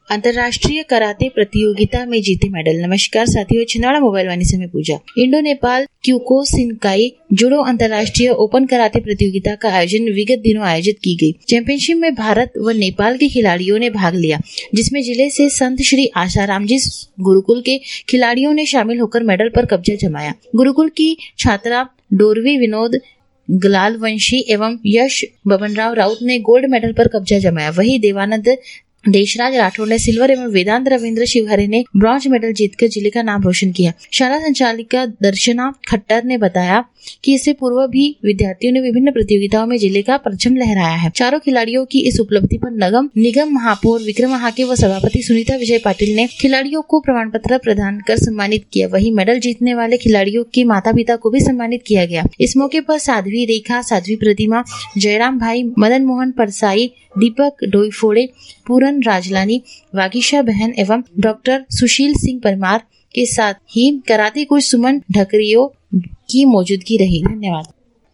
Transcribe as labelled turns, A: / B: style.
A: अंतर्राष्ट्रीय कराटे प्रतियोगिता में जीते मेडल। नमस्कार साथियों, छिंदवाड़ा मोबाइल वाणी से मैं पूजा। इंडो नेपाल क्योकुशिनकाई जुडो अंतर्राष्ट्रीय ओपन कराटे प्रतियोगिता का आयोजन विगत दिनों आयोजित की गई। चैंपियनशिप में भारत व नेपाल के खिलाड़ियों ने भाग लिया, जिसमें जिले से संत श्री आसाराम जी गुरुकुल के खिलाड़ियों ने शामिल होकर मेडल पर कब्जा जमाया। गुरुकुल की छात्रा डोरवी विनोद गलालवंशी एवं यश बबनराव राउत ने गोल्ड मेडल पर कब्जा जमाया। वहीं देवानंद देशराज राठौर ने सिल्वर एवं वेदांत रविंद्र शिवहरे ने ब्रॉन्ज मेडल जीतकर जिले का नाम रोशन किया। शाला संचालिका दर्शना खट्टर ने बताया कि इससे पूर्व भी विद्यार्थियों ने विभिन्न प्रतियोगिताओं में जिले का परचम लहराया है। चारों खिलाड़ियों की इस उपलब्धि पर निगम महापौर विक्रम हाके व सभापति सुनीता विजय पाटिल ने खिलाड़ियों को प्रमाण पत्र प्रदान कर सम्मानित किया। वहीं मेडल जीतने वाले खिलाड़ियों के माता पिता को भी सम्मानित किया गया। इस मौके पर साध्वी रेखा, साध्वी प्रतिमा, जयराम भाई, मदन मोहन परसाई, दीपक डोईफोड़े, पूरन राजलानी, वागीशा बहन एवं डॉक्टर सुशील सिंह परमार के साथ ही कराते कोच सुमन ढकरियो की मौजूदगी रही। धन्यवाद।